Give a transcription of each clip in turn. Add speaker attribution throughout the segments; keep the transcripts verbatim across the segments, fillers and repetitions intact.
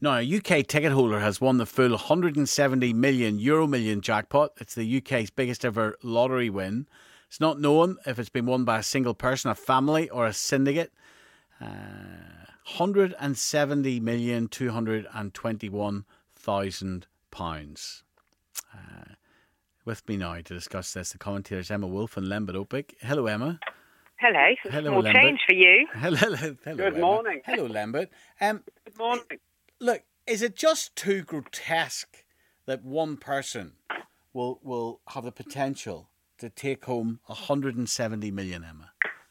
Speaker 1: Now, a U K ticket holder has won the full one hundred seventy million Euro Million jackpot. It's the U K's biggest ever lottery win. It's not known if it's been won by a single person, a family, or a syndicate. Uh, one hundred seventy million two hundred twenty-one thousand pounds. Uh, with me now to discuss this, the commentators Emma Wolfe and Lembit Öpik. Hello, Emma.
Speaker 2: Hello.
Speaker 1: Hello,
Speaker 2: Small
Speaker 1: Lembit.
Speaker 2: change for you.
Speaker 1: Hello, hello, hello
Speaker 3: Good
Speaker 1: Emma.
Speaker 3: morning.
Speaker 1: Hello, Lembit. Um,
Speaker 3: Good morning.
Speaker 1: Look, is it just too grotesque that one person will will have the potential to take home one hundred seventy million, Emma?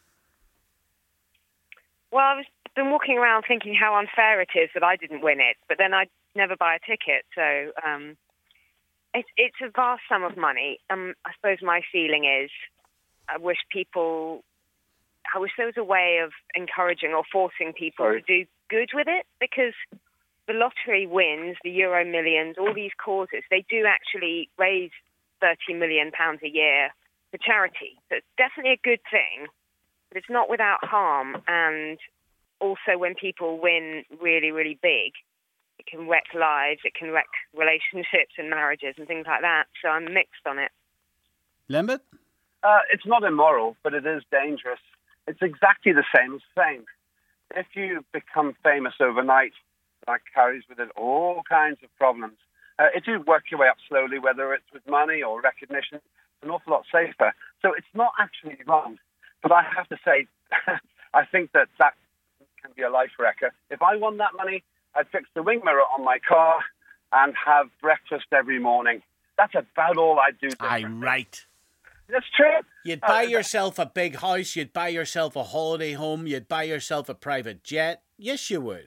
Speaker 2: Well, I've been walking around thinking how unfair it is that I didn't win it, but then I'd never buy a ticket. So um, it's it's a vast sum of money. Um, I suppose my feeling is I wish people, I wish there was a way of encouraging or forcing people
Speaker 3: Sorry.
Speaker 2: to do good with it, because the lottery wins, the Euro Millions, all these causes, they do actually raise thirty million pounds a year for charity. So it's definitely a good thing, but it's not without harm. And also when people win really, really big, it can wreck lives, it can wreck relationships and marriages and things like that. So I'm mixed on it.
Speaker 1: Lembit?
Speaker 3: Uh, it's not immoral, but it is dangerous. It's exactly the same as fame. If you become famous overnight, that carries with it all kinds of problems. Uh, if you work your way up slowly, whether it's with money or recognition, it's an awful lot safer. So it's not actually wrong. But I have to say, I think that that can be a life wrecker. If I won that money, I'd fix the wing mirror on my car and have breakfast every morning. That's about all I'd do.
Speaker 1: Aye, right.
Speaker 3: That's true.
Speaker 1: You'd buy
Speaker 3: Uh,
Speaker 1: yourself a big house, you'd buy yourself a holiday home, you'd buy yourself a private jet. Yes, you would.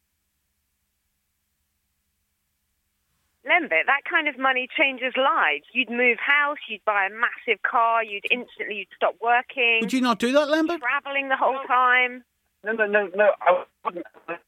Speaker 2: Lembit, that kind of money changes lives. You'd move house, you'd buy a massive car, you'd instantly you'd stop working.
Speaker 1: Would you not do that, Lembit?
Speaker 2: Travelling the whole time.
Speaker 3: No, no, no, no. I wouldn't.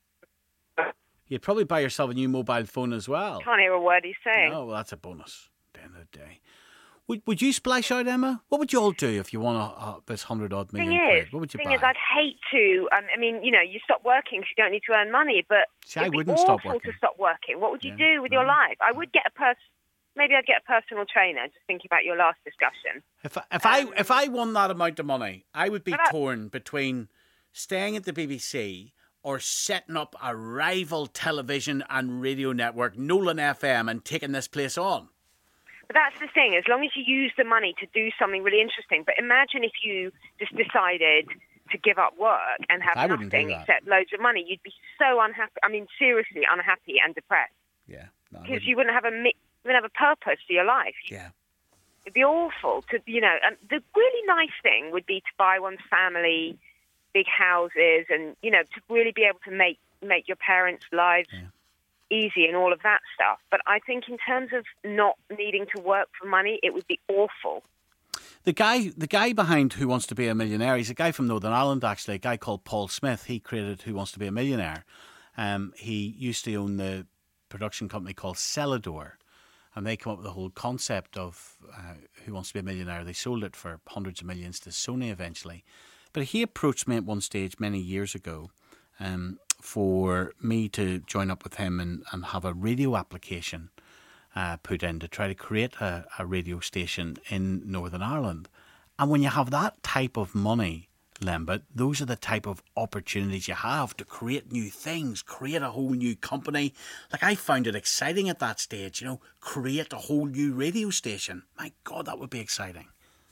Speaker 1: You'd probably buy yourself a new mobile phone as well.
Speaker 2: Can't hear a word he's saying.
Speaker 1: Oh, well, that's a bonus at the end of the day. Would Would you splash out, Emma? What would you all do if you won a, a, this hundred odd million
Speaker 2: Thing
Speaker 1: quid?
Speaker 2: is,
Speaker 1: What would you
Speaker 2: thing
Speaker 1: buy?
Speaker 2: is, I'd hate to. Um, I mean, you know, you stop working because you don't need to earn money, but
Speaker 1: See, I
Speaker 2: it'd be
Speaker 1: wouldn't
Speaker 2: awful
Speaker 1: stop working.
Speaker 2: to stop working. What would you
Speaker 1: Yeah,
Speaker 2: do with
Speaker 1: no,
Speaker 2: your life? I
Speaker 1: no.
Speaker 2: would get a pers- Maybe I'd get a personal trainer. Just thinking about your last discussion.
Speaker 1: If I, if I
Speaker 2: Um,
Speaker 1: if I won that amount of money, I would be
Speaker 2: But I-
Speaker 1: torn between staying at the B B C or setting up a rival television and radio network, Nolan F M, and taking this place on.
Speaker 2: But that's the thing. As long as you use the money to do something really interesting. But imagine if you just decided to give up work and have
Speaker 1: I wouldn't do
Speaker 2: nothing
Speaker 1: that.
Speaker 2: except loads of money. You'd be so unhappy. I mean, seriously unhappy and depressed
Speaker 1: Yeah, no, I
Speaker 2: because
Speaker 1: wouldn't.
Speaker 2: you wouldn't have a mi- you wouldn't have a purpose for your life.
Speaker 1: Yeah,
Speaker 2: It'd be awful to, you know. And the really nice thing would be to buy one's family big houses, and you know, to really be able to make make your parents' lives
Speaker 1: Yeah.
Speaker 2: easy and all of that stuff. But I think in terms of not needing to work for money, it would be awful.
Speaker 1: the guy the guy behind Who Wants to Be a Millionaire, he's a guy from Northern Ireland actually, a guy called Paul Smith. He created Who Wants to Be a Millionaire. Um, he used to own the production company called Celador, and they came up with the whole concept of uh, Who Wants to Be a Millionaire. They sold it for hundreds of millions to Sony eventually. But he approached me at one stage many years ago um, for me to join up with him and, and have a radio application uh, put in to try to create a, a radio station in Northern Ireland. And when you have that type of money, Lembit, those are the type of opportunities you have to create new things, create a whole new company. Like, I found it exciting at that stage, you know, create a whole new radio station. My God, that would be exciting.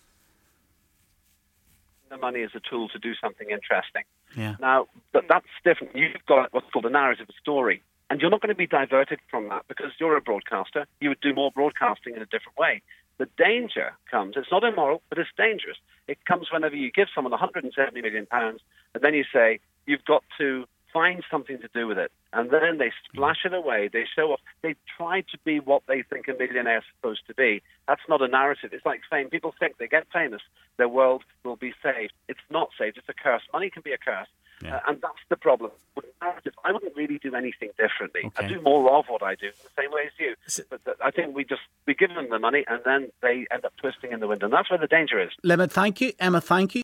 Speaker 3: The money is a tool to do something interesting.
Speaker 1: Yeah.
Speaker 3: Now, but that's different. You've got what's called a narrative story, and you're not going to be diverted from that because you're a broadcaster. You would do more broadcasting in a different way. The danger comes, it's not immoral, but it's dangerous. It comes whenever you give someone one hundred seventy million pounds, and then you say, you've got to find something to do with it. And then they splash it away. They show off. They try to be what they think a millionaire is supposed to be. That's not a narrative. It's like fame. People think they get famous, their world will be saved. It's not saved. It's a curse. Money can be a curse.
Speaker 1: Yeah.
Speaker 3: Uh, and that's the problem. With narrative, I wouldn't really do anything differently.
Speaker 1: Okay.
Speaker 3: I do more of what I do, the same way as you.
Speaker 1: Is it-
Speaker 3: But th- I think we just we give them the money, and then they end up twisting in the wind. And that's where the danger is.
Speaker 1: Lembit, thank you. Emma, thank you.